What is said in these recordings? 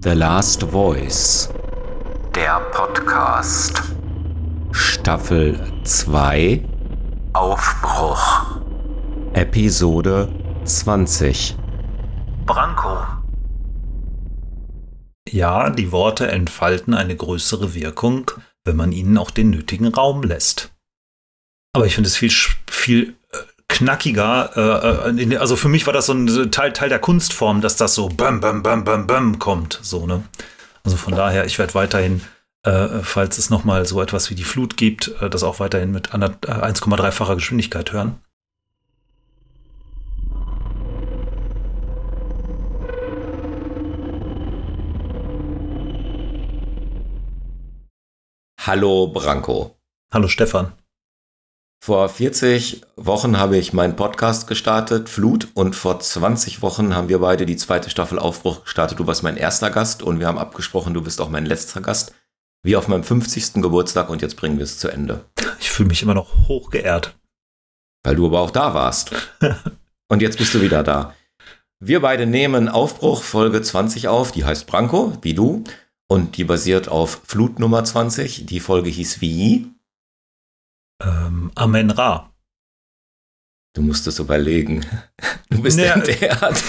The Last Voice, Der Podcast. Staffel 2, Aufbruch. Episode 20. Branko. Ja, die Worte entfalten eine größere Wirkung, wenn man ihnen auch den nötigen Raum lässt. Aber ich finde es viel knackiger. Also für mich war das so ein Teil der Kunstform, dass das so bam, bam, bam, bam, bam kommt. So, ne? Also von daher, ich werde weiterhin, falls es nochmal so etwas wie die Flut gibt, das auch weiterhin mit 1,3-facher Geschwindigkeit hören. Hallo Branko. Hallo Stefan. Vor 40 Wochen habe ich meinen Podcast gestartet, Flut, und vor 20 Wochen haben wir beide die zweite Staffel Aufbruch gestartet. Du warst mein erster Gast und wir haben abgesprochen, du bist auch mein letzter Gast. Wie auf meinem 50. Geburtstag, und jetzt bringen wir es zu Ende. Ich fühle mich immer noch hochgeehrt. Weil du aber auch da warst. Und jetzt bist du wieder da. Wir beide nehmen Aufbruch Folge 20 auf, die heißt Branko, wie du, und die basiert auf Flut Nummer 20. Die Folge hieß wie? Amen-Ra. Du musst es überlegen. Du bist entehrt.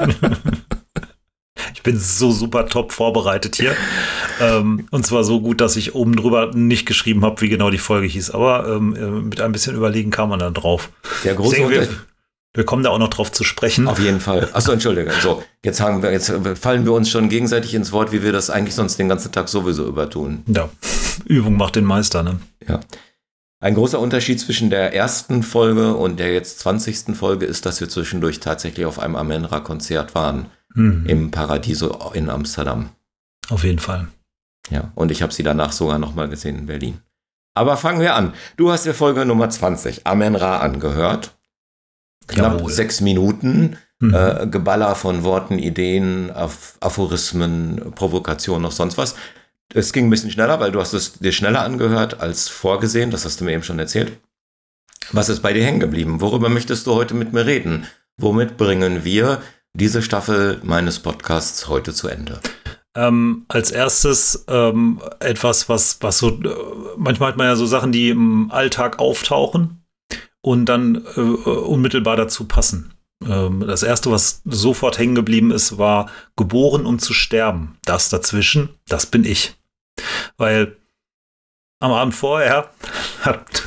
Ich bin so super top vorbereitet hier. Und zwar so gut, dass ich oben drüber nicht geschrieben habe, wie genau die Folge hieß. Aber mit ein bisschen Überlegen kam man dann drauf. Der große wir kommen da auch noch drauf zu sprechen. Auf jeden Fall. Achso, Entschuldige. So, jetzt fallen wir uns schon gegenseitig ins Wort, wie wir das eigentlich sonst den ganzen Tag sowieso übertun. Ja, Übung macht den Meister, ne? Ja. Ein großer Unterschied zwischen der ersten Folge und der jetzt 20. Folge ist, dass wir zwischendurch tatsächlich auf einem Amen-Ra-Konzert waren. Im Paradiso in Amsterdam. Auf jeden Fall. Ja, und ich habe sie danach sogar nochmal gesehen in Berlin. Aber fangen wir an. Du hast dir Folge Nummer 20, Amen-Ra, angehört. Knapp 6 Minuten. Geballer von Worten, Ideen, Aphorismen, Provokationen, noch sonst was. Es ging ein bisschen schneller, weil du hast es dir schneller angehört als vorgesehen. Das hast du mir eben schon erzählt. Was ist bei dir hängen geblieben? Worüber möchtest du heute mit mir reden? Womit bringen wir diese Staffel meines Podcasts heute zu Ende? Als erstes etwas, was so, manchmal hat man ja so Sachen, die im Alltag auftauchen und dann unmittelbar dazu passen. Das erste, was sofort hängen geblieben ist, war geboren, um zu sterben. Das dazwischen, das bin ich. Weil am Abend vorher hat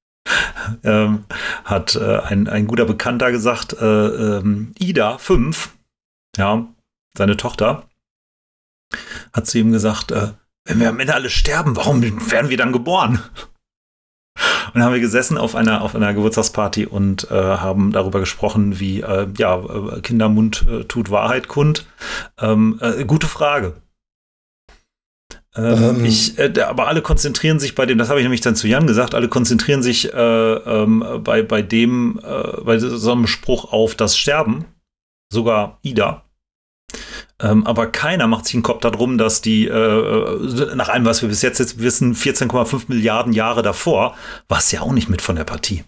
ein guter Bekannter gesagt, Ida, 5, ja, seine Tochter, hat zu ihm gesagt, wenn wir am Ende alle sterben, warum werden wir dann geboren? Und dann haben wir gesessen auf einer Geburtstagsparty und haben darüber gesprochen, wie Kindermund tut Wahrheit kund. Gute Frage. Aber alle konzentrieren sich bei dem, das habe ich nämlich dann zu Jan gesagt, alle konzentrieren sich bei so einem Spruch auf das Sterben, sogar Ida. Aber keiner macht sich einen Kopf darum, dass die, nach allem, was wir bis jetzt wissen, 14,5 Milliarden Jahre davor, war es ja auch nicht mit von der Partie.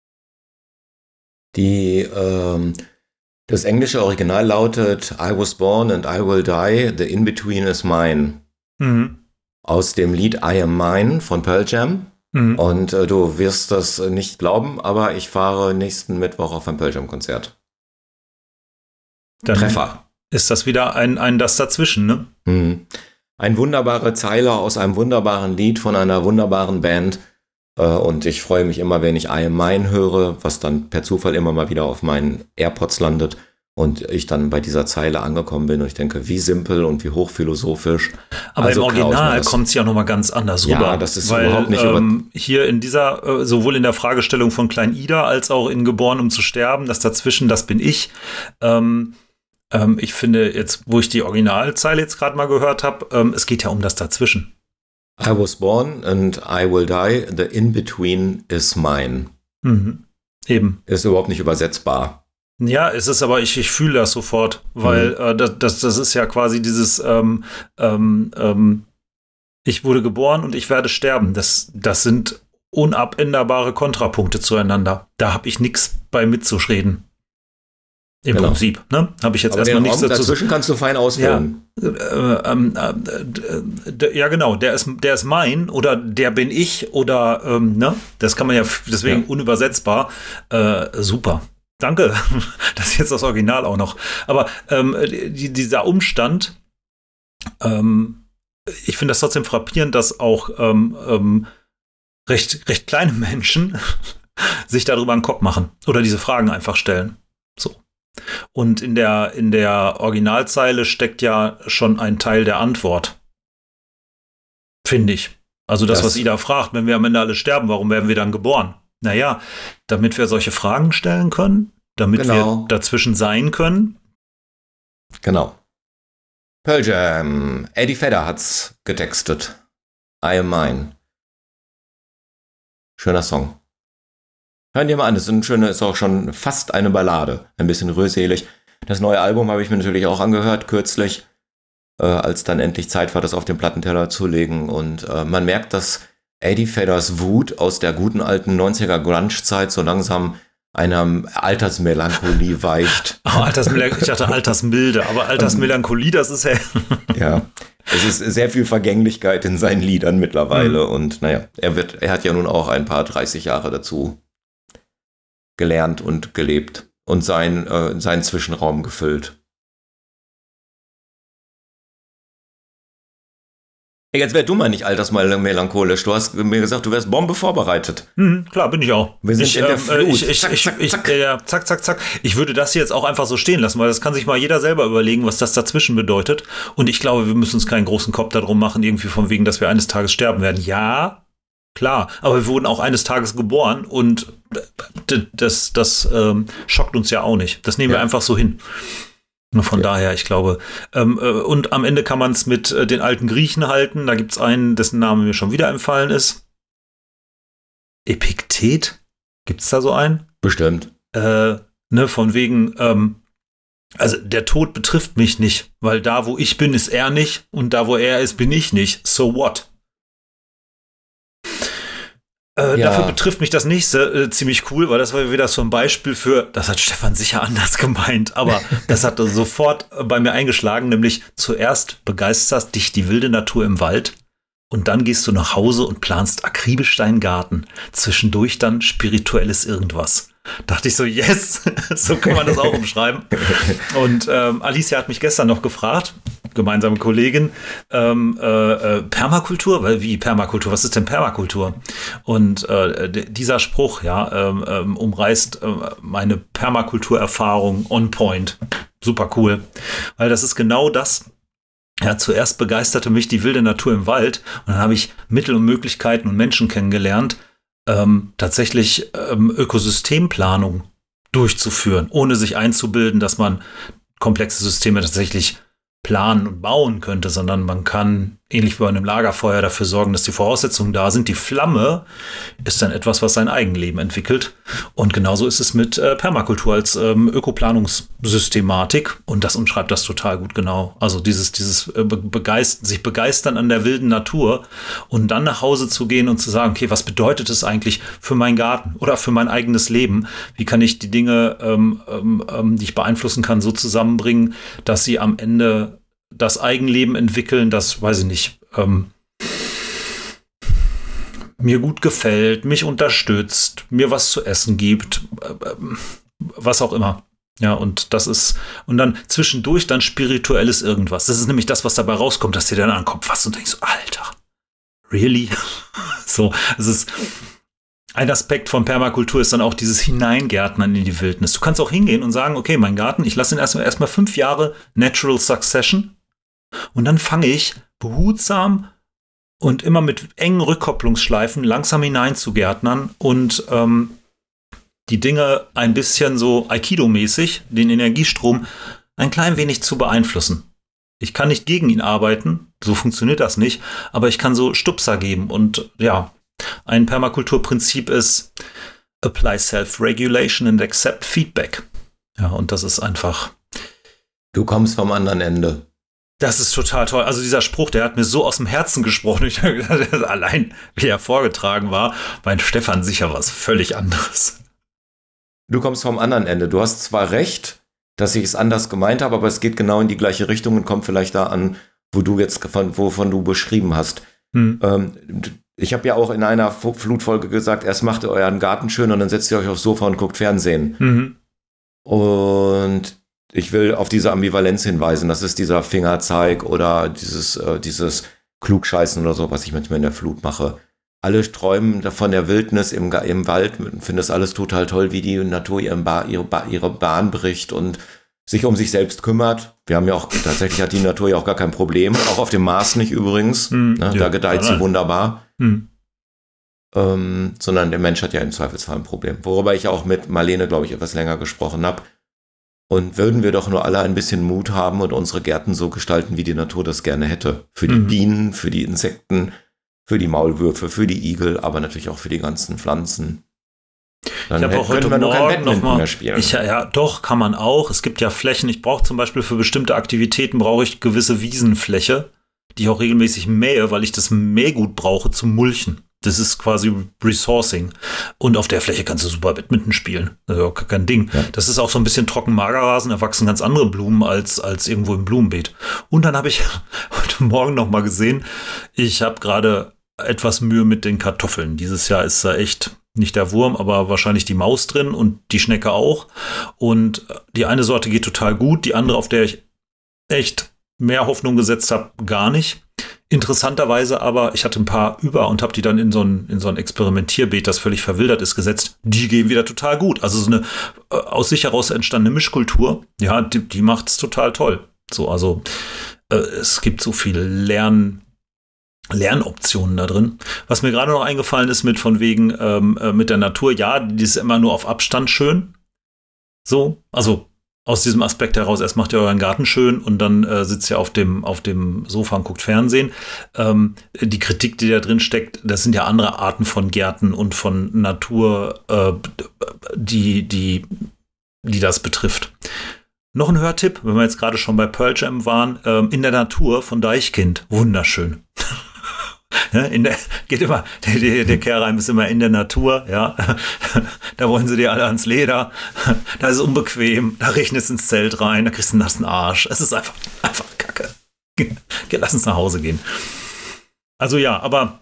Das englische Original lautet I was born and I will die, the in-between is mine. Aus dem Lied I Am Mine von Pearl Jam. Und du wirst das nicht glauben, aber ich fahre nächsten Mittwoch auf ein Pearl Jam Konzert. Dann Treffer. Ist das wieder ein das dazwischen, ne? Ein wunderbare Zeile aus einem wunderbaren Lied von einer wunderbaren Band. Und ich freue mich immer, wenn ich I Am Mine höre, was dann per Zufall immer mal wieder auf meinen AirPods landet. Und ich dann bei dieser Zeile angekommen bin und ich denke, wie simpel und wie hochphilosophisch. Aber also im Original kommt es ja nochmal ganz anders rüber. Ja, das ist überhaupt nicht hier in dieser, sowohl in der Fragestellung von Klein Ida als auch in Geboren, um zu sterben, das dazwischen, das bin ich. Ich finde jetzt, wo ich die Originalzeile jetzt gerade mal gehört habe, es geht ja um das dazwischen. I was born and I will die, the in-between is mine. Eben. Ist überhaupt nicht übersetzbar. Ja, es ist aber, ich fühle das sofort, weil das ist ja quasi dieses ich wurde geboren und ich werde sterben. Das sind unabänderbare Kontrapunkte zueinander. Da habe ich nichts bei mitzureden. Im Prinzip, ne? Habe ich jetzt erstmal nichts dazu. Dazwischen kannst du fein ausführen. Ja, ja genau, der ist mein oder der bin ich oder ne, das kann man ja deswegen unübersetzbar. Super. Danke, das ist jetzt das Original auch noch. Aber dieser Umstand, ich finde das trotzdem frappierend, dass auch recht kleine Menschen sich darüber einen Kopf machen oder diese Fragen einfach stellen. So. Und in der Originalzeile steckt ja schon ein Teil der Antwort. Finde ich. Also das, was Ida fragt, wenn wir am Ende alle sterben, warum werden wir dann geboren? Naja, damit wir solche Fragen stellen können, damit wir dazwischen sein können. Genau. Pearl Jam. Eddie Vedder hat's getextet. I Am Mine. Schöner Song. Hören dir mal an, ist auch schon fast eine Ballade. Ein bisschen rührselig. Das neue Album habe ich mir natürlich auch angehört, kürzlich, als dann endlich Zeit war, das auf den Plattenteller zu legen. Und man merkt, dass Eddie Vedders Wut aus der guten alten 90er Grunge-Zeit so langsam einer Altersmelancholie weicht. Oh, ich dachte Altersmilde, aber Altersmelancholie, das ist ja... Ja, es ist sehr viel Vergänglichkeit in seinen Liedern mittlerweile. Und naja, er hat ja nun auch ein paar 30 Jahre dazu gelernt und gelebt und seinen Zwischenraum gefüllt. Jetzt wär du mal nicht altersmelancholisch. Du hast mir gesagt, du wärst Bombe vorbereitet. Klar, bin ich auch. Wir sind in der Flut. Zack. Ich würde das jetzt auch einfach so stehen lassen, weil das kann sich mal jeder selber überlegen, was das dazwischen bedeutet. Und ich glaube, wir müssen uns keinen großen Kopf darum machen, irgendwie von wegen, dass wir eines Tages sterben werden. Ja, klar. Aber wir wurden auch eines Tages geboren und das schockt uns ja auch nicht. Das nehmen wir einfach so hin. Von daher, ich glaube, und am Ende kann man es mit den alten Griechen halten. Da gibt es einen, dessen Name mir schon wieder entfallen ist. Epiktet? Gibt es da so einen? Bestimmt. Von wegen, also der Tod betrifft mich nicht, weil da, wo ich bin, ist er nicht und da, wo er ist, bin ich nicht. So what? Dafür betrifft mich das nächste ziemlich cool, weil das war wieder so ein Beispiel für, das hat Stefan sicher anders gemeint, aber das hat sofort bei mir eingeschlagen, nämlich zuerst begeistert dich die wilde Natur im Wald und dann gehst du nach Hause und planst akribisch deinen Garten. Zwischendurch dann spirituelles Irgendwas. Dachte ich so, yes, so kann man das auch umschreiben. Und Alicia hat mich gestern noch gefragt, gemeinsame Kollegin, Permakultur? Weil wie Permakultur? Was ist denn Permakultur? Und dieser Spruch, umreißt meine Permakulturerfahrung on point. Super cool. Weil das ist genau das. Ja, zuerst begeisterte mich die wilde Natur im Wald und dann habe ich Mittel und Möglichkeiten und Menschen kennengelernt, tatsächlich Ökosystemplanung durchzuführen, ohne sich einzubilden, dass man komplexe Systeme tatsächlich planen und bauen könnte, sondern man kann, ähnlich wie bei einem Lagerfeuer, dafür sorgen, dass die Voraussetzungen da sind. Die Flamme ist dann etwas, was sein Eigenleben entwickelt. Und genauso ist es mit Permakultur als Ökoplanungssystematik. Und das umschreibt das total gut genau. Also dieses sich begeistern an der wilden Natur und dann nach Hause zu gehen und zu sagen, okay, was bedeutet es eigentlich für meinen Garten oder für mein eigenes Leben? Wie kann ich die Dinge, die ich beeinflussen kann, so zusammenbringen, dass sie am Ende das Eigenleben entwickeln, das, weiß ich nicht, mir gut gefällt, mich unterstützt, mir was zu essen gibt, was auch immer. Ja, und das ist, und dann zwischendurch dann spirituelles Irgendwas. Das ist nämlich das, was dabei rauskommt, dass dir dann an den Kopf fasst und denkst, Alter, really? So, es ist ein Aspekt von Permakultur ist dann auch dieses Hineingärtnern in die Wildnis. Du kannst auch hingehen und sagen, okay, mein Garten, ich lasse ihn erstmal 5 Jahre Natural Succession und dann fange ich behutsam und immer mit engen Rückkopplungsschleifen langsam hineinzugärtnern und die Dinge ein bisschen so Aikido-mäßig, den Energiestrom, ein klein wenig zu beeinflussen. Ich kann nicht gegen ihn arbeiten, so funktioniert das nicht, aber ich kann so Stupser geben und ja, ein Permakulturprinzip ist apply self-regulation and accept feedback. Ja, und das ist einfach... Du kommst vom anderen Ende. Das ist total toll. Also dieser Spruch, der hat mir so aus dem Herzen gesprochen. Ich habe gedacht, allein wie er vorgetragen war, bei Stefan sicher was völlig anderes. Du kommst vom anderen Ende. Du hast zwar recht, dass ich es anders gemeint habe, aber es geht genau in die gleiche Richtung und kommt vielleicht da an, wovon du beschrieben hast. Ich habe ja auch in einer Flutfolge gesagt, erst macht ihr euren Garten schön und dann setzt ihr euch aufs Sofa und guckt Fernsehen. Und ich will auf diese Ambivalenz hinweisen. Das ist dieser Fingerzeig oder dieses Klugscheißen oder so, was ich manchmal in der Flut mache. Alle träumen von der Wildnis im Wald, finden das alles total toll, wie die Natur ihre Bahn bricht und sich um sich selbst kümmert. Wir haben ja auch, tatsächlich hat die Natur ja auch gar kein Problem, auch auf dem Mars nicht übrigens. Da gedeiht sie wunderbar. Sondern der Mensch hat ja im Zweifelsfall ein Problem. Worüber ich auch mit Marlene, glaube ich, etwas länger gesprochen habe. Und würden wir doch nur alle ein bisschen Mut haben und unsere Gärten so gestalten, wie die Natur das gerne hätte. Für die Bienen, für die Insekten, für die Maulwürfe, für die Igel, aber natürlich auch für die ganzen Pflanzen. Dann könnte man nur kein Badminton mehr spielen. Ja, doch, kann man auch. Es gibt ja Flächen. Ich brauche zum Beispiel für bestimmte Aktivitäten brauche ich gewisse Wiesenfläche, die ich auch regelmäßig mähe, weil ich das Mähgut brauche zum Mulchen. Das ist quasi Resourcing. Und auf der Fläche kannst du super Badminton spielen. Also kein Ding. Ja. Das ist auch so ein bisschen Trockenmagerrasen. Da wachsen ganz andere Blumen als irgendwo im Blumenbeet. Und dann habe ich heute Morgen noch mal gesehen, ich habe gerade etwas Mühe mit den Kartoffeln. Dieses Jahr ist da echt nicht der Wurm, aber wahrscheinlich die Maus drin und die Schnecke auch. Und die eine Sorte geht total gut. Die andere, auf der ich echt mehr Hoffnung gesetzt habe, gar nicht. Interessanterweise aber, ich hatte ein paar über und habe die dann in so ein Experimentierbeet, das völlig verwildert ist, gesetzt. Die gehen wieder total gut. Also so eine aus sich heraus entstandene Mischkultur, ja, die macht es total toll. So, also es gibt so viele Lernoptionen da drin. Was mir gerade noch eingefallen ist mit der Natur, ja, die ist immer nur auf Abstand schön. So, also aus diesem Aspekt heraus, erst macht ihr euren Garten schön und dann sitzt ihr auf dem Sofa und guckt Fernsehen. Die Kritik, die da drin steckt, das sind ja andere Arten von Gärten und von Natur, die das betrifft. Noch ein Hörtipp, wenn wir jetzt gerade schon bei Pearl Jam waren, in der Natur von Deichkind. Wunderschön. Ja, der Kehrreim ist immer in der Natur, ja. Da wollen sie dir alle ans Leder. Da ist es unbequem, da regnet es ins Zelt rein, da kriegst du einen nassen Arsch. Es ist einfach Kacke. Lass uns nach Hause gehen. Also ja, aber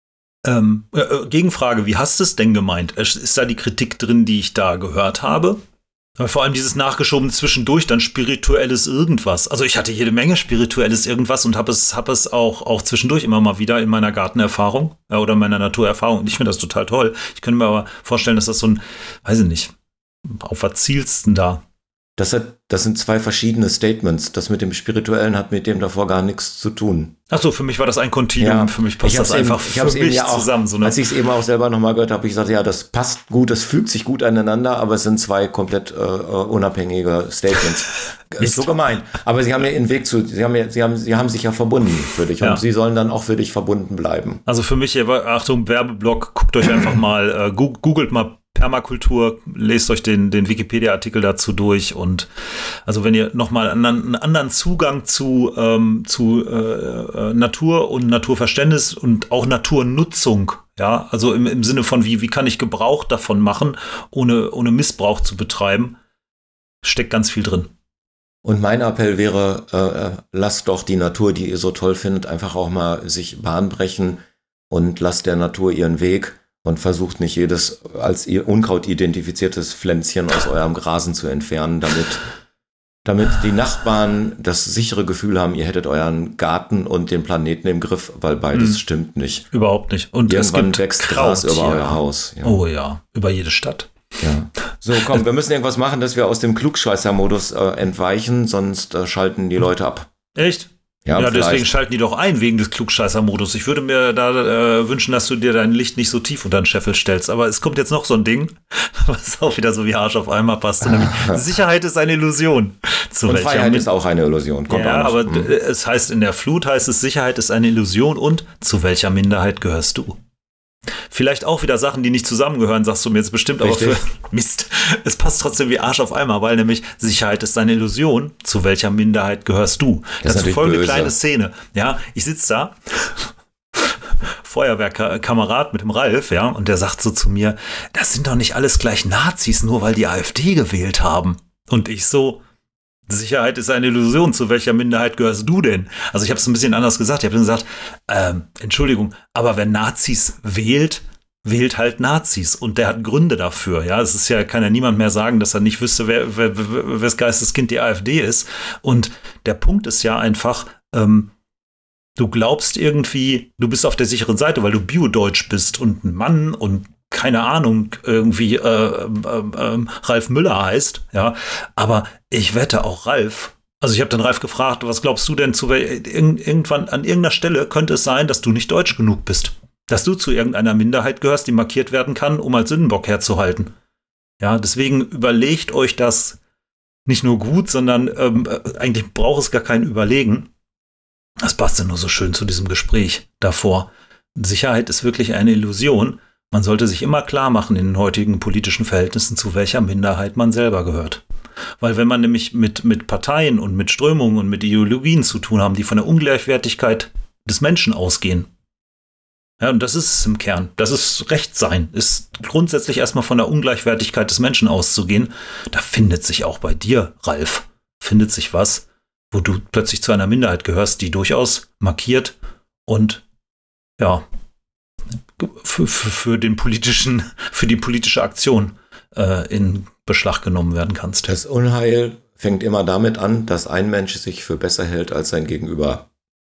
Gegenfrage, wie hast du es denn gemeint? Ist da die Kritik drin, die ich da gehört habe? Aber vor allem dieses nachgeschoben zwischendurch, dann spirituelles irgendwas. Also ich hatte jede Menge spirituelles irgendwas und hab es auch zwischendurch immer mal wieder in meiner Gartenerfahrung oder meiner Naturerfahrung. Und ich finde das total toll. Ich könnte mir aber vorstellen, dass das so ein, weiß ich nicht, auf was zielst du da? Das sind zwei verschiedene Statements. Das mit dem Spirituellen hat mit dem davor gar nichts zu tun. Achso, für mich war das ein Kontinuum. Ja, für mich passt das einfach zusammen. So, ne? Als ich es eben auch selber nochmal gehört habe, habe ich gesagt, ja, das passt gut, das fügt sich gut aneinander, aber es sind zwei komplett unabhängige Statements. Ist so gemein. Aber sie haben ja ihren Weg sie haben sich ja verbunden für dich und sie sollen dann auch für dich verbunden bleiben. Also für mich, Achtung, Werbeblock, guckt euch einfach mal, googelt mal Permakultur, lest euch den Wikipedia-Artikel dazu durch und also wenn ihr nochmal einen anderen Zugang zu Natur und Naturverständnis und auch Naturnutzung, ja, also im Sinne von wie kann ich Gebrauch davon machen, ohne Missbrauch zu betreiben, steckt ganz viel drin. Und mein Appell wäre, lasst doch die Natur, die ihr so toll findet, einfach auch mal sich Bahn brechen und lasst der Natur ihren Weg. Und versucht nicht jedes als ihr Unkraut identifiziertes Pflänzchen aus eurem Grasen zu entfernen, damit die Nachbarn das sichere Gefühl haben, ihr hättet euren Garten und den Planeten im Griff, weil beides stimmt nicht. Überhaupt nicht. Und irgendwann wächst Gras über euer Haus. Ja. Oh ja, über jede Stadt. Ja. So, komm, wir müssen irgendwas machen, dass wir aus dem Klugscheißer-Modus entweichen, sonst schalten die Leute ab. Echt? Ja, deswegen schalten die doch ein, wegen des Klugscheißer-Modus. Ich würde mir da wünschen, dass du dir dein Licht nicht so tief unter den Scheffel stellst. Aber es kommt jetzt noch so ein Ding, was auch wieder so wie Arsch auf Eimer passt. Nämlich, Sicherheit ist eine Illusion. Und Freiheit ist auch eine Illusion. Kommt ja, auch noch. Aber es heißt, in der Flut heißt es, Sicherheit ist eine Illusion und zu welcher Minderheit gehörst du? Vielleicht auch wieder Sachen, die nicht zusammengehören, sagst du mir jetzt bestimmt, richtig. Aber für Mist. Es passt trotzdem wie Arsch auf Eimer, weil nämlich Sicherheit ist eine Illusion. Zu welcher Minderheit gehörst du? Dazu folgende kleine Szene. Ja, ich sitze da, Feuerwehrkamerad mit dem Ralf, ja, und der sagt so zu mir, das sind doch nicht alles gleich Nazis, nur weil die AfD gewählt haben. Und ich so, Sicherheit ist eine Illusion. Zu welcher Minderheit gehörst du denn? Also ich habe es ein bisschen anders gesagt. Ich habe gesagt, Entschuldigung, aber wer Nazis wählt halt Nazis. Und der hat Gründe dafür. Ja, es ist ja, kann ja niemand mehr sagen, dass er nicht wüsste, wes Geisteskind die AfD ist. Und der Punkt ist ja einfach, du glaubst irgendwie, du bist auf der sicheren Seite, weil du biodeutsch bist und ein Mann und keine Ahnung, irgendwie Ralf Müller heißt, ja, aber ich wette auch Ralf. Also ich habe dann Ralf gefragt, was glaubst du denn irgendwann an irgendeiner Stelle könnte es sein, dass du nicht deutsch genug bist, dass du zu irgendeiner Minderheit gehörst, die markiert werden kann, um als Sündenbock herzuhalten. Ja, deswegen überlegt euch das nicht nur gut, sondern eigentlich braucht es gar kein Überlegen. Das passte nur so schön zu diesem Gespräch davor. Sicherheit ist wirklich eine Illusion. Man sollte sich immer klar machen in den heutigen politischen Verhältnissen, zu welcher Minderheit man selber gehört. Weil wenn man nämlich mit Parteien und mit Strömungen und mit Ideologien zu tun haben, die von der Ungleichwertigkeit des Menschen ausgehen, ja, und das ist es im Kern. Das ist Rechtsein, ist grundsätzlich erstmal von der Ungleichwertigkeit des Menschen auszugehen. Da findet sich auch bei dir, Ralf, findet sich was, wo du plötzlich zu einer Minderheit gehörst, die durchaus markiert und ja, für die politische Aktion in Beschlag genommen werden kannst. Das Unheil fängt immer damit an, dass ein Mensch sich für besser hält als sein Gegenüber.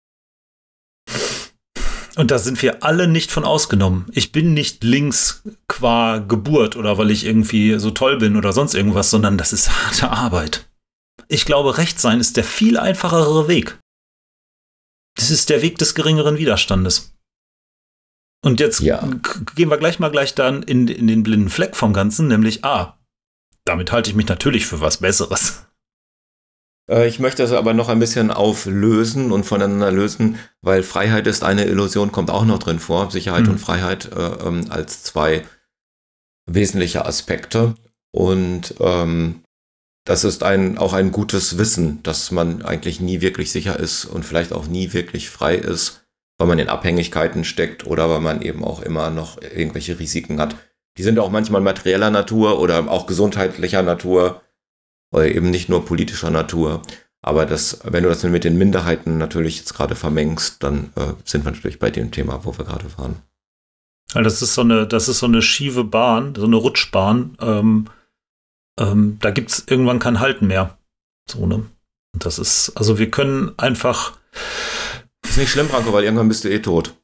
Und da sind wir alle nicht von ausgenommen. Ich bin nicht links qua Geburt oder weil ich irgendwie so toll bin oder sonst irgendwas, sondern das ist harte Arbeit. Ich glaube, Rechtsein ist der viel einfachere Weg. Das ist der Weg des geringeren Widerstandes. Und jetzt gehen wir gleich dann in den blinden Fleck vom Ganzen, nämlich damit halte ich mich natürlich für was Besseres. Ich möchte das aber noch ein bisschen auflösen und voneinander lösen, weil Freiheit ist eine Illusion, kommt auch noch drin vor. Sicherheit und Freiheit als zwei wesentliche Aspekte. Und das ist auch ein gutes Wissen, dass man eigentlich nie wirklich sicher ist und vielleicht auch nie wirklich frei ist, weil man in Abhängigkeiten steckt oder weil man eben auch immer noch irgendwelche Risiken hat. Die sind auch manchmal materieller Natur oder auch gesundheitlicher Natur oder eben nicht nur politischer Natur. Aber wenn du das mit den Minderheiten natürlich jetzt gerade vermengst, dann sind wir natürlich bei dem Thema, wo wir gerade waren. Also das ist so eine schiefe Bahn, so eine Rutschbahn. Da gibt es irgendwann kein Halten mehr. So, ne? Und das ist, also wir können einfach. Das ist nicht schlimm, Branko, weil irgendwann bist du tot.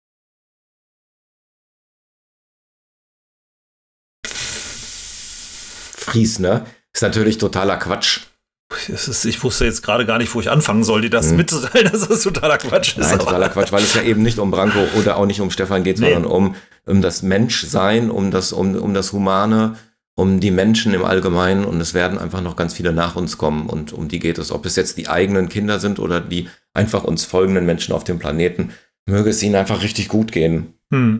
Fries, ne? Ist natürlich totaler Quatsch. Ich wusste jetzt gerade gar nicht, wo ich anfangen soll, dir das mitzuteilen, dass das totaler Quatsch ist. Nein, totaler Quatsch, weil es ja eben nicht um Branko oder auch nicht um Stefan geht, sondern um das Menschsein, um das Humane, um die Menschen im Allgemeinen. Und es werden einfach noch ganz viele nach uns kommen und um die geht es. Ob es jetzt die eigenen Kinder sind oder die einfach uns folgenden Menschen auf dem Planeten, möge es ihnen einfach richtig gut gehen.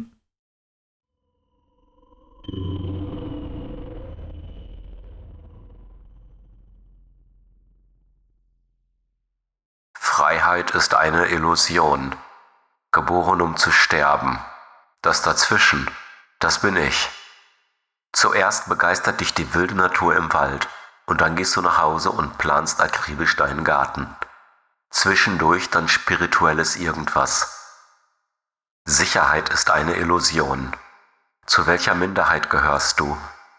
Freiheit ist eine Illusion, geboren um zu sterben. Das dazwischen, das bin ich. Zuerst begeistert dich die wilde Natur im Wald und dann gehst du nach Hause und planst akribisch deinen Garten. Zwischendurch dann spirituelles Irgendwas. Sicherheit ist eine Illusion. Zu welcher Minderheit gehörst du?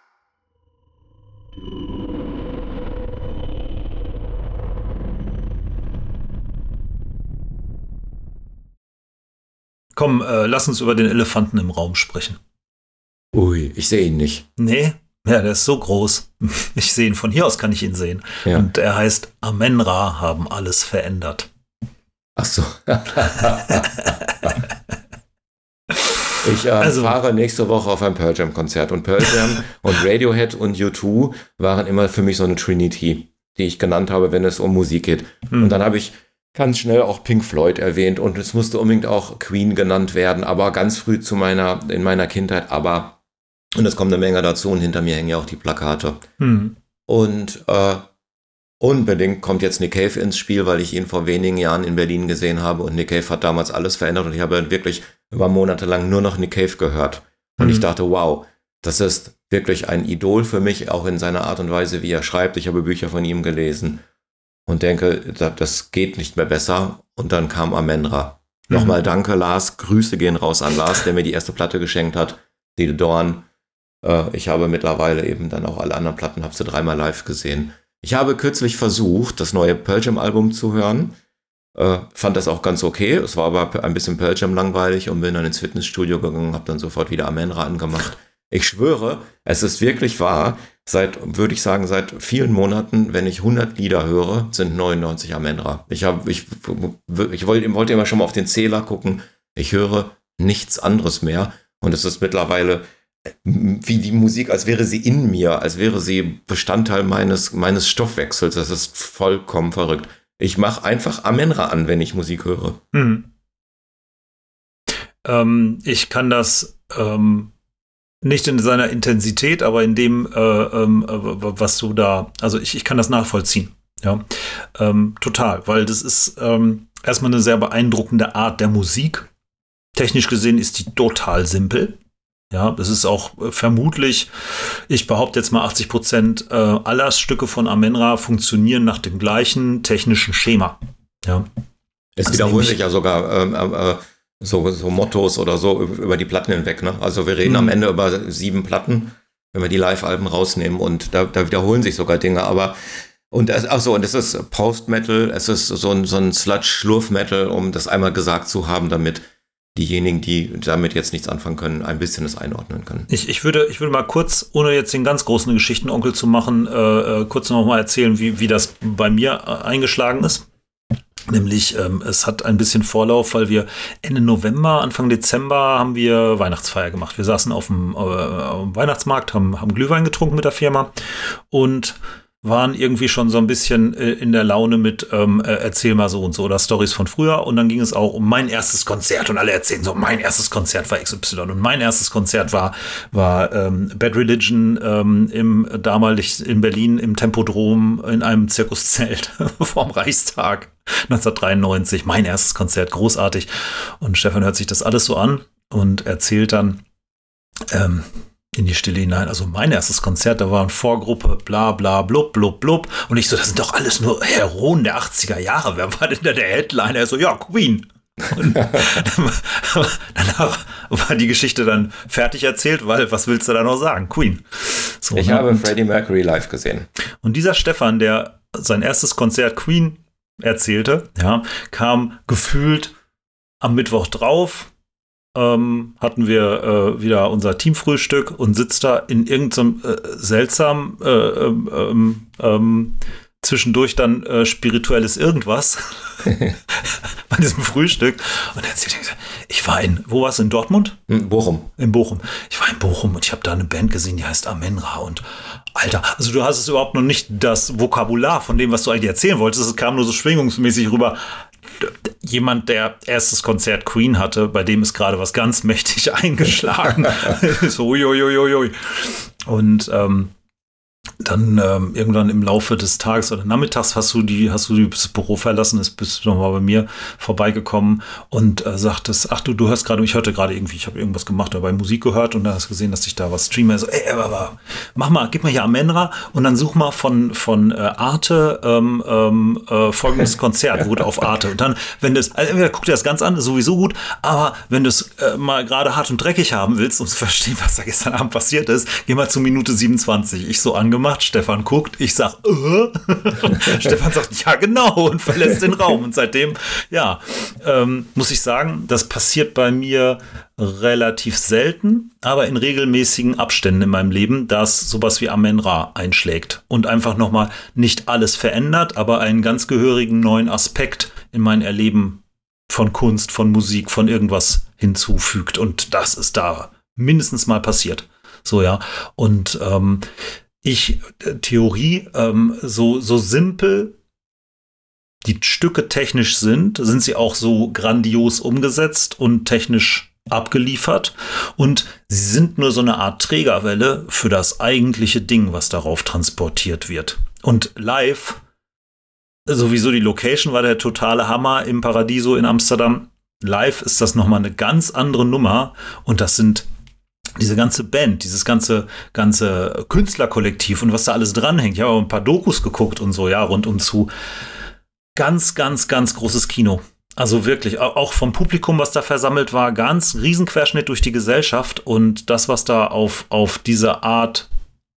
Komm, lass uns über den Elefanten im Raum sprechen. Ui, ich sehe ihn nicht. Nee? Ja, der ist so groß. Ich sehe ihn, von hier aus kann ich ihn sehen. Ja. Und er heißt, Amen-Ra haben alles verändert. Ach so. Ich fahre nächste Woche auf ein Pearl Jam Konzert und Pearl Jam und Radiohead und U2 waren immer für mich so eine Trinity, die ich genannt habe, wenn es um Musik geht. Und dann habe ich ganz schnell auch Pink Floyd erwähnt und es musste unbedingt auch Queen genannt werden, aber ganz früh in meiner Kindheit, aber und es kommt eine Menge dazu und hinter mir hängen ja auch die Plakate. Und unbedingt kommt jetzt Nick Cave ins Spiel, weil ich ihn vor wenigen Jahren in Berlin gesehen habe und Nick Cave hat damals alles verändert und ich habe wirklich über Monate lang nur noch Nick Cave gehört. Und ich dachte, wow, das ist wirklich ein Idol für mich, auch in seiner Art und Weise, wie er schreibt. Ich habe Bücher von ihm gelesen. und denke, das geht nicht mehr besser. Und dann kam Amenra. Nochmal danke, Lars. Grüße gehen raus an Lars, der mir die erste Platte geschenkt hat. Die Dorn. Ich habe mittlerweile eben dann auch alle anderen Platten, habe sie 3-mal live gesehen. Ich habe kürzlich versucht, das neue Pearl Jam Album zu hören. Fand das auch ganz okay. Es war aber ein bisschen Pearl Jam langweilig und bin dann ins Fitnessstudio gegangen, habe dann sofort wieder Amenra angemacht. Ich schwöre, es ist wirklich wahr. Würde ich sagen, seit vielen Monaten, wenn ich 100 Lieder höre, sind 99 Amenra. Ich wollte immer schon mal auf den Zähler gucken. Ich höre nichts anderes mehr. Und es ist mittlerweile wie die Musik, als wäre sie in mir, als wäre sie Bestandteil meines Stoffwechsels. Das ist vollkommen verrückt. Ich mache einfach Amenra an, wenn ich Musik höre. Ich kann das nicht in seiner Intensität, aber in dem, was du da, also ich kann das nachvollziehen. Ja, total, weil das ist erstmal eine sehr beeindruckende Art der Musik. Technisch gesehen ist die total simpel. Ja, das ist auch vermutlich, ich behaupte jetzt mal 80% aller Stücke von Amenra funktionieren nach dem gleichen technischen Schema. Ja. Es wiederholen sich ja sogar so Mottos oder so über die Platten hinweg. Ne? Also wir reden am Ende über 7 Platten, wenn wir die Live-Alben rausnehmen und da wiederholen sich sogar Dinge. Und es ist Post-Metal, es ist so ein Sludge-Schlurf-Metal, um das einmal gesagt zu haben, damit diejenigen, die damit jetzt nichts anfangen können, ein bisschen das einordnen können. Ich würde mal kurz, ohne jetzt den ganz großen Geschichtenonkel zu machen, kurz noch mal erzählen, wie das bei mir eingeschlagen ist. Nämlich, es hat ein bisschen Vorlauf, weil wir Ende November, Anfang Dezember haben wir Weihnachtsfeier gemacht. Wir saßen auf dem Weihnachtsmarkt, haben Glühwein getrunken mit der Firma und waren irgendwie schon so ein bisschen in der Laune mit erzähl mal so und so oder Storys von früher. Und dann ging es auch um mein erstes Konzert und alle erzählen so, mein erstes Konzert war XY und mein erstes Konzert war Bad Religion damals in Berlin im Tempodrom in einem Zirkuszelt vorm Reichstag 1993. Mein erstes Konzert, großartig. Und Stefan hört sich das alles so an und erzählt dann in die Stille hinein. Also mein erstes Konzert, da war eine Vorgruppe, bla bla blub blub blub. Und ich so, das sind doch alles nur Heroen der 80er Jahre. Wer war denn da der Headliner? Er so, ja, Queen. Und danach war die Geschichte dann fertig erzählt, weil was willst du da noch sagen? Queen. So, ich habe Freddie Mercury live gesehen. Und dieser Stefan, der sein erstes Konzert Queen erzählte, ja, kam gefühlt am Mittwoch drauf, hatten wir wieder unser Teamfrühstück und sitzt da in irgendeinem seltsamen zwischendurch dann spirituelles Irgendwas bei diesem Frühstück und er erzählt, ich war wo war's, in Dortmund? Bochum. In Bochum. Ich war in Bochum und ich habe da eine Band gesehen, die heißt Amenra und Alter, also du hast es überhaupt noch nicht das Vokabular von dem, was du eigentlich erzählen wolltest, es kam nur so schwingungsmäßig rüber. Jemand, der erstes Konzert Queen hatte, bei dem ist gerade was ganz mächtig eingeschlagen. So, uiuiuiui. Und dann irgendwann im Laufe des Tages oder nachmittags hast du das Büro verlassen, bist du nochmal bei mir vorbeigekommen und sagtest, ach du hörst gerade, ich hörte gerade irgendwie, ich habe irgendwas gemacht, dabei Musik gehört und dann hast du gesehen, dass ich da was streame. So, aber gib mal hier Amenra und dann such mal von Arte folgendes Konzert, wurde auf Arte. Und dann, wenn das, also entweder guck dir das ganz an, sowieso gut, aber wenn du es mal gerade hart und dreckig haben willst, um zu verstehen, was da gestern Abend passiert ist, geh mal zu Minute 27. Ich so angemacht, Stefan guckt, ich sag, Stefan sagt, ja genau und verlässt den Raum und seitdem, ja, muss ich sagen, das passiert bei mir relativ selten, aber in regelmäßigen Abständen in meinem Leben, dass sowas wie Amenra einschlägt und einfach nochmal nicht alles verändert, aber einen ganz gehörigen neuen Aspekt in mein Erleben von Kunst, von Musik, von irgendwas hinzufügt und das ist da mindestens mal passiert. So, ja, und Theorie, so simpel die Stücke technisch sind sie auch so grandios umgesetzt und technisch abgeliefert und sie sind nur so eine Art Trägerwelle für das eigentliche Ding, was darauf transportiert wird. Und live, sowieso die Location war der totale Hammer im Paradiso in Amsterdam. Live ist das nochmal eine ganz andere Nummer und das sind diese ganze Band, dieses ganze Künstlerkollektiv und was da alles dranhängt. Ich habe auch ein paar Dokus geguckt und so, ja, rundum zu. ganz, ganz, ganz großes Kino. Also wirklich, auch vom Publikum, was da versammelt war, ganz Riesenquerschnitt durch die Gesellschaft und das, was da auf diese Art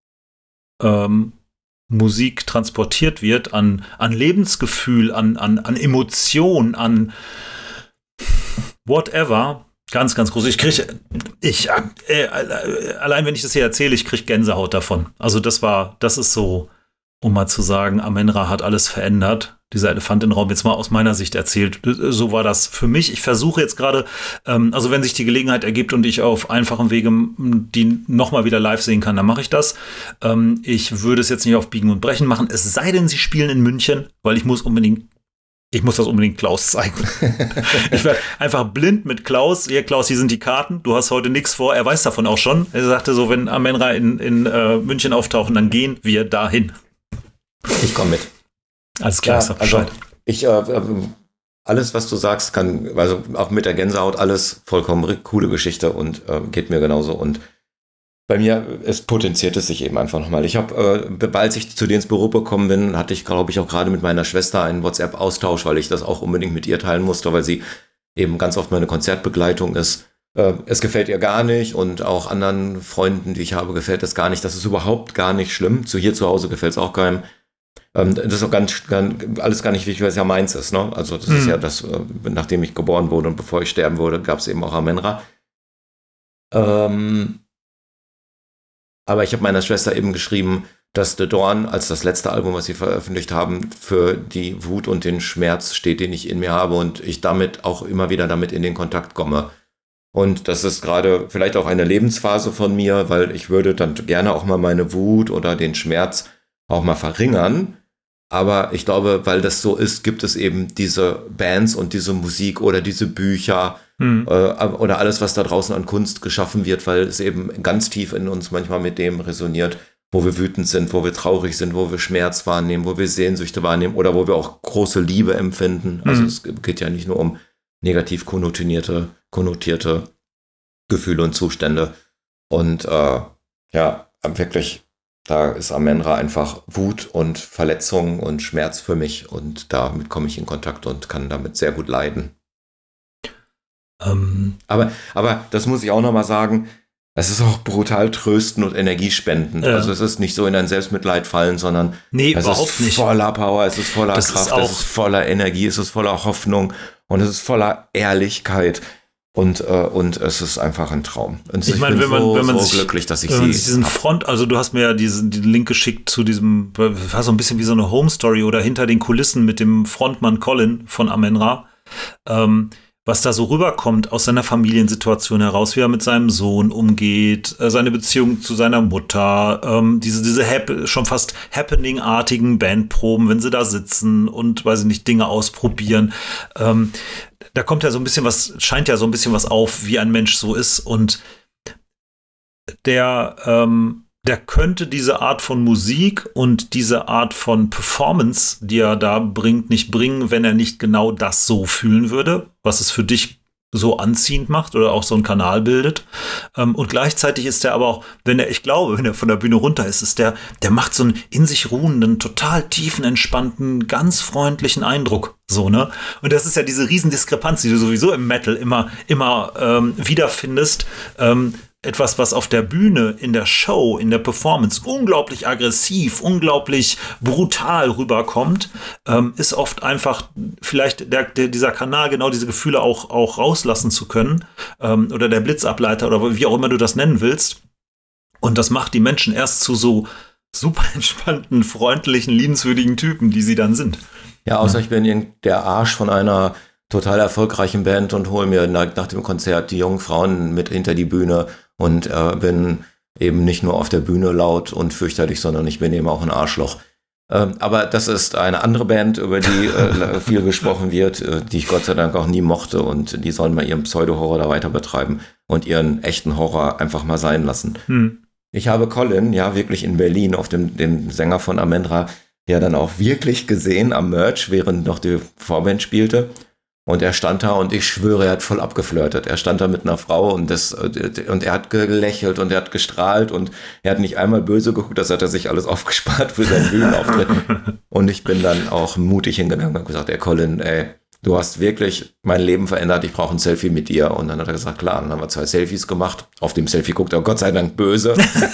Musik transportiert wird, an Lebensgefühl, an Emotion, an whatever, ganz, ganz groß. Allein wenn ich das hier erzähle, ich kriege Gänsehaut davon. Also das ist so, um mal zu sagen, Amen-Ra hat alles verändert. Dieser Elefant im Raum, jetzt mal aus meiner Sicht erzählt. So war das für mich. Ich versuche jetzt gerade, also wenn sich die Gelegenheit ergibt und ich auf einfachem Wege die nochmal wieder live sehen kann, dann mache ich das. Ich würde es jetzt nicht auf Biegen und Brechen machen, es sei denn, sie spielen in München, weil ich muss das unbedingt Klaus zeigen. Ich werde einfach blind mit Klaus. Hier, Klaus, hier sind die Karten. Du hast heute nichts vor. Er weiß davon auch schon. Er sagte so, wenn Amen-Ra in München auftauchen, dann gehen wir dahin. Ich komme mit. Alles klar, ja, also alles, was du sagst, kann, also auch mit der Gänsehaut, alles vollkommen coole Geschichte und geht mir genauso. Und bei mir potenziert es sich eben einfach nochmal. Ich habe, als ich zu dir ins Büro gekommen bin, hatte ich, glaube ich, auch gerade mit meiner Schwester einen WhatsApp-Austausch, weil ich das auch unbedingt mit ihr teilen musste, weil sie eben ganz oft meine Konzertbegleitung ist. Es gefällt ihr gar nicht und auch anderen Freunden, die ich habe, gefällt es gar nicht. Das ist überhaupt gar nicht schlimm. Hier zu Hause gefällt es auch keinem. Das ist auch alles gar nicht wichtig, weil es ja meins ist. Ne? Also das ist ja das, nachdem ich geboren wurde und bevor ich sterben wurde, gab es eben auch Amen-Ra. Aber ich habe meiner Schwester eben geschrieben, dass The Dawn als das letzte Album, was sie veröffentlicht haben, für die Wut und den Schmerz steht, den ich in mir habe und ich damit auch immer wieder damit in den Kontakt komme. Und das ist gerade vielleicht auch eine Lebensphase von mir, weil ich würde dann gerne auch mal meine Wut oder den Schmerz auch mal verringern. Aber ich glaube, weil das so ist, gibt es eben diese Bands und diese Musik oder diese Bücher oder alles, was da draußen an Kunst geschaffen wird, weil es eben ganz tief in uns manchmal mit dem resoniert, wo wir wütend sind, wo wir traurig sind, wo wir Schmerz wahrnehmen, wo wir Sehnsüchte wahrnehmen oder wo wir auch große Liebe empfinden. Also es geht ja nicht nur um negativ konnotierte Gefühle und Zustände. Und wirklich, da ist Amen-Ra einfach Wut und Verletzung und Schmerz für mich und damit komme ich in Kontakt und kann damit sehr gut leiden. Aber das muss ich auch nochmal sagen, es ist auch brutal tröstend und energiespendend. Ja. Also es ist nicht so in ein Selbstmitleid fallen, sondern es ist voller Power, es ist voller Kraft, es ist voller Energie, es ist voller Hoffnung und es ist voller Ehrlichkeit. Und es ist einfach ein Traum. Und ich meine, wenn man so glücklich, dass ich diesen also du hast mir ja den Link geschickt zu diesem, war so ein bisschen wie so eine Home Story oder hinter den Kulissen mit dem Frontmann Colin von Amen-Ra, was da so rüberkommt aus seiner Familiensituation heraus, wie er mit seinem Sohn umgeht, seine Beziehung zu seiner Mutter, diese schon fast happening-artigen Bandproben, wenn sie da sitzen und, weiß ich nicht, Dinge ausprobieren. Da kommt ja so ein bisschen scheint ja so ein bisschen was auf, wie ein Mensch so ist. Und der könnte diese Art von Musik und diese Art von Performance, die er da bringt, nicht bringen, wenn er nicht genau das so fühlen würde, was es für dich so anziehend macht oder auch so einen Kanal bildet. Und gleichzeitig ist er aber auch, wenn er von der Bühne runter ist, der macht so einen in sich ruhenden, total tiefen, entspannten, ganz freundlichen Eindruck. So, ne? Und das ist ja diese Riesendiskrepanz, die du sowieso im Metal immer wiederfindest. Etwas, was auf der Bühne, in der Show, in der Performance unglaublich aggressiv, unglaublich brutal rüberkommt, ist oft einfach vielleicht dieser Kanal, genau diese Gefühle auch rauslassen zu können, oder der Blitzableiter oder wie auch immer du das nennen willst. Und das macht die Menschen erst zu so super entspannten, freundlichen, liebenswürdigen Typen, die sie dann sind. Ja, außer ich bin der Arsch von einer total erfolgreichen Band und hole mir nach dem Konzert die jungen Frauen mit hinter die Bühne und bin eben nicht nur auf der Bühne laut und fürchterlich, sondern ich bin eben auch ein Arschloch. Aber das ist eine andere Band, über die viel gesprochen wird, die ich Gott sei Dank auch nie mochte und die sollen mal ihren Pseudo-Horror da weiter betreiben und ihren echten Horror einfach mal sein lassen. Ich habe Colin ja wirklich in Berlin auf dem Sänger von Amen-Ra ja dann auch wirklich gesehen am Merch, während noch die Vorband spielte. Und er stand da und ich schwöre, er hat voll abgeflirtet. Er stand da mit einer Frau und er hat gelächelt und er hat gestrahlt und er hat nicht einmal böse geguckt, das hat er sich alles aufgespart für seinen Bühnenauftritt. Und ich bin dann auch mutig hingegangen und gesagt, Colin, du hast wirklich mein Leben verändert, ich brauche ein Selfie mit dir. Und dann hat er gesagt, klar, und dann haben wir 2 Selfies gemacht. Auf dem Selfie guckt er Gott sei Dank böse.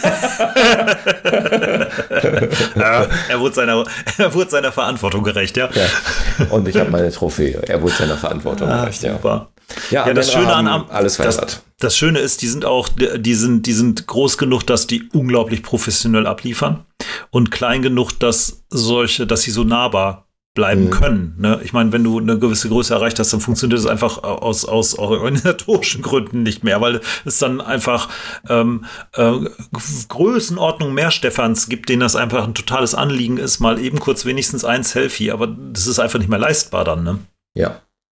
Er wurde seiner Verantwortung gerecht, ja. Und ich habe meine Trophäe. Er wurde seiner Verantwortung gerecht, super. Ja, das Schöne an alles verändert. Das Schöne ist, die sind groß genug, dass die unglaublich professionell abliefern und klein genug, dass sie so nahbar bleiben können. Ne? Ich meine, wenn du eine gewisse Größe erreicht hast, dann funktioniert es einfach aus organisatorischen Gründen nicht mehr, weil es dann einfach Größenordnung mehr Stefans gibt, denen das einfach ein totales Anliegen ist, mal eben kurz wenigstens ein Selfie, aber das ist einfach nicht mehr leistbar dann. Ne? Ja.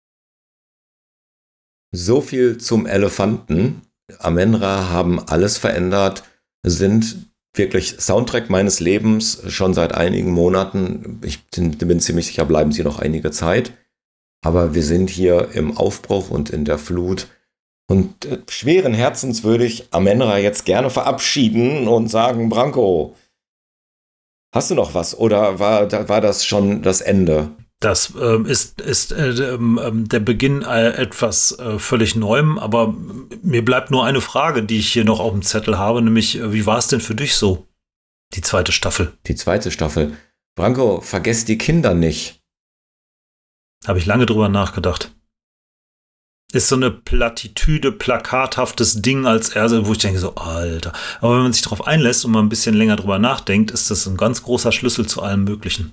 So viel zum Elefanten. Amenra haben alles verändert, sind wirklich Soundtrack meines Lebens schon seit einigen Monaten. Ich bin ziemlich sicher, bleiben sie noch einige Zeit. Aber wir sind hier im Aufbruch und in der Flut. Und schweren Herzens würde ich Amenra jetzt gerne verabschieden und sagen, Branko, hast du noch was? Oder war das schon das Ende? Das ist der Beginn etwas völlig Neuem, aber mir bleibt nur eine Frage, die ich hier noch auf dem Zettel habe, nämlich, wie war es denn für dich so, die 2. Staffel? Die 2. Staffel. Branko, vergesst die Kinder nicht. Habe ich lange drüber nachgedacht. Ist so eine Plattitüde, plakathaftes Ding als erste, wo ich denke so, Alter. Aber wenn man sich darauf einlässt und mal ein bisschen länger drüber nachdenkt, ist das ein ganz großer Schlüssel zu allem Möglichen.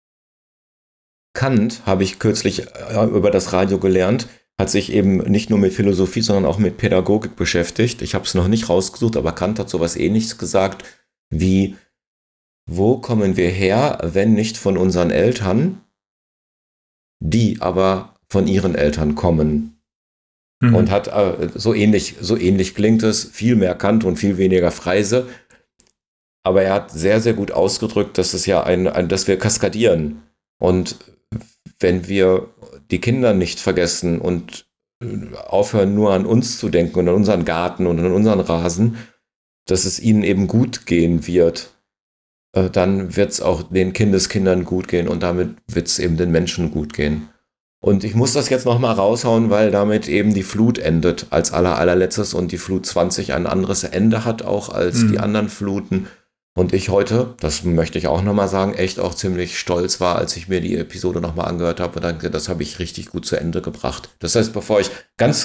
Kant, habe ich kürzlich über das Radio gelernt, hat sich eben nicht nur mit Philosophie, sondern auch mit Pädagogik beschäftigt. Ich habe es noch nicht rausgesucht, aber Kant hat sowas Ähnliches gesagt wie, wo kommen wir her, wenn nicht von unseren Eltern, die aber von ihren Eltern kommen. Und hat so ähnlich klingt es, viel mehr Kant und viel weniger Freise. Aber er hat sehr, sehr gut ausgedrückt, dass es ja dass wir kaskadieren. Und wenn wir die Kinder nicht vergessen und aufhören, nur an uns zu denken und an unseren Garten und an unseren Rasen, dass es ihnen eben gut gehen wird, dann wird es auch den Kindeskindern gut gehen und damit wird es eben den Menschen gut gehen. Und ich muss das jetzt nochmal raushauen, weil damit eben die Flut endet als allerletztes und die Flut 20 ein anderes Ende hat auch als die anderen Fluten. Und ich heute, das möchte ich auch nochmal sagen, echt auch ziemlich stolz war, als ich mir die Episode nochmal angehört habe und dachte, das habe ich richtig gut zu Ende gebracht. Das heißt, bevor ich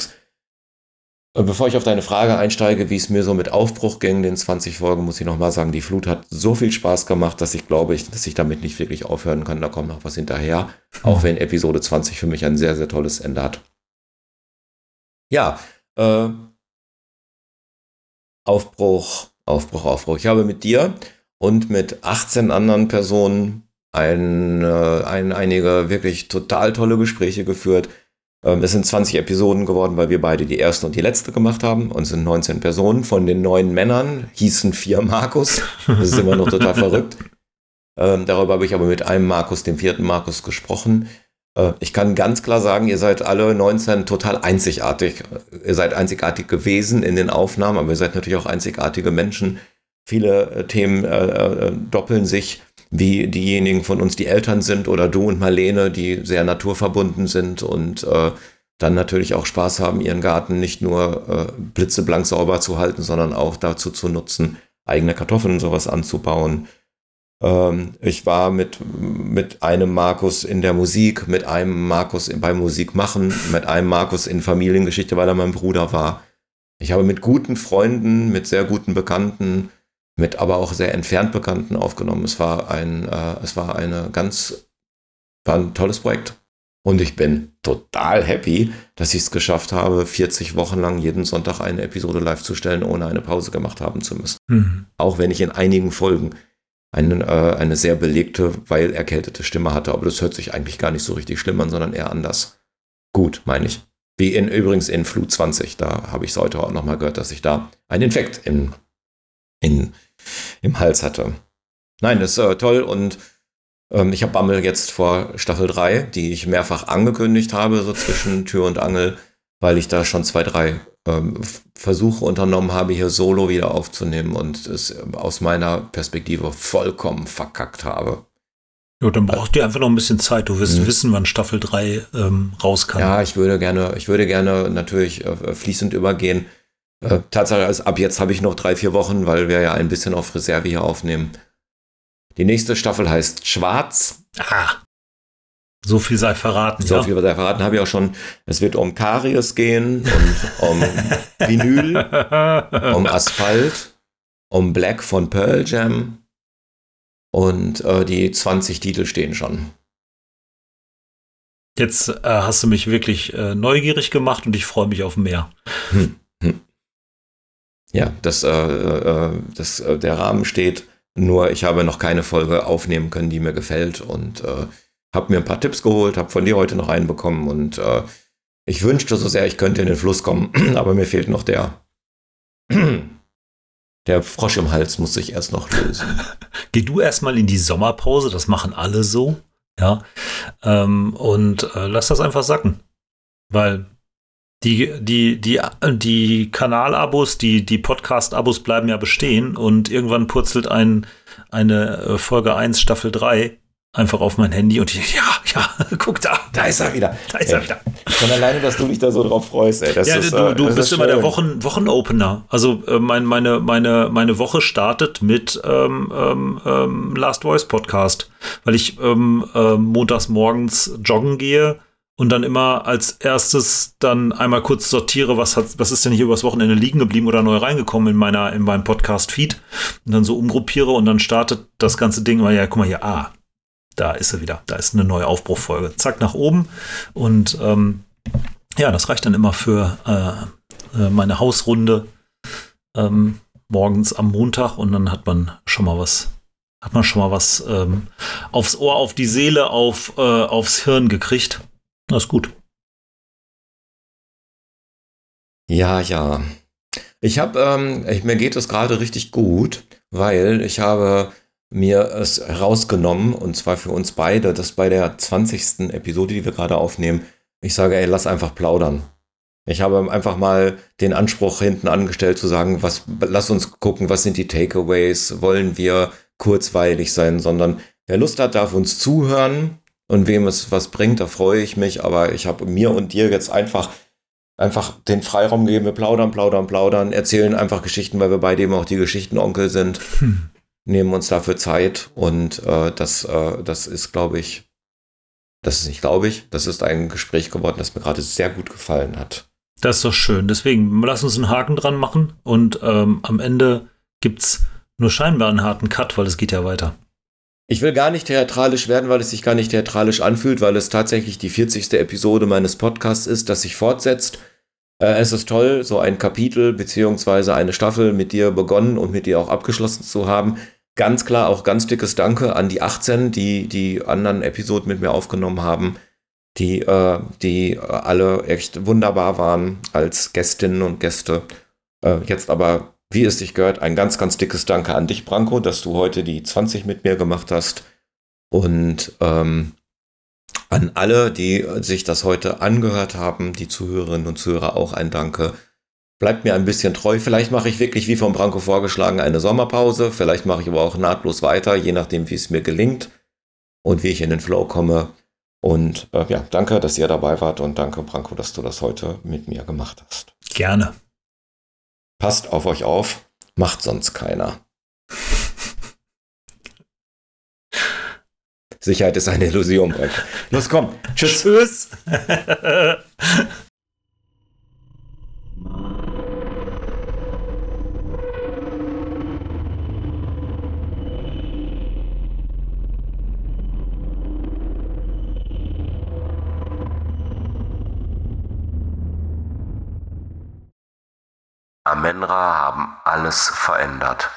auf deine Frage einsteige, wie es mir so mit Aufbruch ging, den 20 Folgen, muss ich nochmal sagen, die Flut hat so viel Spaß gemacht, dass ich glaube, dass ich damit nicht wirklich aufhören kann. Da kommt noch was hinterher, auch wenn Episode 20 für mich ein sehr, sehr tolles Ende hat. Ja, Aufbruch. Ich habe mit dir und mit 18 anderen Personen einige wirklich total tolle Gespräche geführt. Es sind 20 Episoden geworden, weil wir beide die erste und die letzte gemacht haben und es sind 19 Personen. Von den 9 Männern hießen 4 Markus. Das ist immer noch total verrückt. Darüber habe ich aber mit einem Markus, dem 4. Markus, gesprochen. Ich kann ganz klar sagen, ihr seid alle 19 total einzigartig. Ihr seid einzigartig gewesen in den Aufnahmen, aber ihr seid natürlich auch einzigartige Menschen. Viele Themen doppeln sich, wie diejenigen von uns, die Eltern sind, oder du und Marlene, die sehr naturverbunden sind und dann natürlich auch Spaß haben, ihren Garten nicht nur blitzeblank sauber zu halten, sondern auch dazu zu nutzen, eigene Kartoffeln und sowas anzubauen. Ich war mit einem Markus in der Musik, mit einem Markus beim Musikmachen, mit einem Markus in Familiengeschichte, weil er mein Bruder war. Ich habe mit guten Freunden, mit sehr guten Bekannten, mit aber auch sehr entfernt Bekannten aufgenommen. Es war ein tolles Projekt. Und ich bin total happy, dass ich es geschafft habe, 40 Wochen lang jeden Sonntag eine Episode live zu stellen, ohne eine Pause gemacht haben zu müssen. Auch wenn ich in einigen Folgen eine sehr belegte, weil erkältete Stimme hatte. Aber das hört sich eigentlich gar nicht so richtig schlimm an, sondern eher anders. Gut, meine ich. Wie übrigens in Flut 20. Da habe ich es heute auch nochmal gehört, dass ich da einen Infekt im Hals hatte. Nein, das ist toll und Ich habe Bammel jetzt vor Staffel 3, die ich mehrfach angekündigt habe, so zwischen Tür und Angel, weil ich da schon 2, 3 Versuche unternommen habe, hier Solo wieder aufzunehmen und es aus meiner Perspektive vollkommen verkackt habe. Ja, dann brauchst du einfach noch ein bisschen Zeit. Du wirst wissen, wann Staffel 3 raus kann. Ja, ich würde gerne natürlich fließend übergehen. Tatsache ist, ab jetzt habe ich noch 3, 4 Wochen, weil wir ja ein bisschen auf Reserve hier aufnehmen. Die nächste Staffel heißt Schwarz. So viel sei verraten. So viel sei verraten habe ich auch schon. Es wird um Karies gehen und um Vinyl, um Asphalt, um Black von Pearl Jam und die 20 Titel stehen schon. Jetzt hast du mich wirklich neugierig gemacht und ich freue mich auf mehr. Ja, der Rahmen steht. Nur ich habe noch keine Folge aufnehmen können, die mir gefällt und habe mir ein paar Tipps geholt, habe von dir heute noch einen bekommen und ich wünschte so sehr, ich könnte in den Fluss kommen, aber mir fehlt noch der Frosch im Hals muss sich erst noch lösen. Geh du erstmal in die Sommerpause, das machen alle so, ja, und lass das einfach sacken, weil die Kanalabos, die Podcast-Abos bleiben ja bestehen und irgendwann purzelt eine Folge 1 Staffel 3 einfach auf mein Handy und ich, guck da. Da ist er wieder. Schon alleine, dass du dich da so drauf freust, ey. Du bist immer der Wochenopener. Also meine Woche startet mit Last Voice Podcast, weil ich montags morgens joggen gehe und dann immer als erstes dann einmal kurz sortiere, was ist denn hier übers Wochenende liegen geblieben oder neu reingekommen in meinem Podcast-Feed und dann so umgruppiere und dann startet das ganze Ding, weil ja, guck mal hier, da ist sie wieder, da ist eine neue Aufbruchfolge. Zack, nach oben und das reicht dann immer für meine Hausrunde morgens am Montag und dann hat man schon mal was aufs Ohr, auf die Seele, aufs Hirn gekriegt. Das ist gut. Ja. Mir geht es gerade richtig gut, weil ich habe mir es herausgenommen, und zwar für uns beide, dass bei der 20. Episode, die wir gerade aufnehmen, ich sage, ey, lass einfach plaudern. Ich habe einfach mal den Anspruch hinten angestellt zu sagen, lass uns gucken, was sind die Takeaways, wollen wir kurzweilig sein, sondern wer Lust hat, darf uns zuhören. Und wem es was bringt, da freue ich mich. Aber ich habe mir und dir jetzt einfach den Freiraum gegeben. Wir plaudern, erzählen einfach Geschichten, weil wir beide eben auch die Geschichtenonkel sind. Nehmen uns dafür Zeit. Und das ist, das ist ein Gespräch geworden, das mir gerade sehr gut gefallen hat. Das ist doch schön. Deswegen lass uns einen Haken dran machen. Und am Ende gibt's nur scheinbar einen harten Cut, weil es geht ja weiter. Ich will gar nicht theatralisch werden, weil es sich gar nicht theatralisch anfühlt, weil es tatsächlich die 40. Episode meines Podcasts ist, das sich fortsetzt. Es ist toll, so ein Kapitel beziehungsweise eine Staffel mit dir begonnen und mit dir auch abgeschlossen zu haben. Ganz klar auch ganz dickes Danke an die 18, die anderen Episoden mit mir aufgenommen haben, die alle echt wunderbar waren als Gästinnen und Gäste. Jetzt aber, wie es sich gehört, ein ganz, ganz dickes Danke an dich, Branko, dass du heute die 20 mit mir gemacht hast. Und an alle, die sich das heute angehört haben, die Zuhörerinnen und Zuhörer, auch ein Danke. Bleibt mir ein bisschen treu. Vielleicht mache ich wirklich, wie von Branko vorgeschlagen, eine Sommerpause. Vielleicht mache ich aber auch nahtlos weiter, je nachdem, wie es mir gelingt und wie ich in den Flow komme. Und danke, dass ihr dabei wart und danke, Branko, dass du das heute mit mir gemacht hast. Gerne. Passt auf euch auf, macht sonst keiner. Sicherheit ist eine Illusion. Los, komm. Tschüss. Amenra haben alles verändert.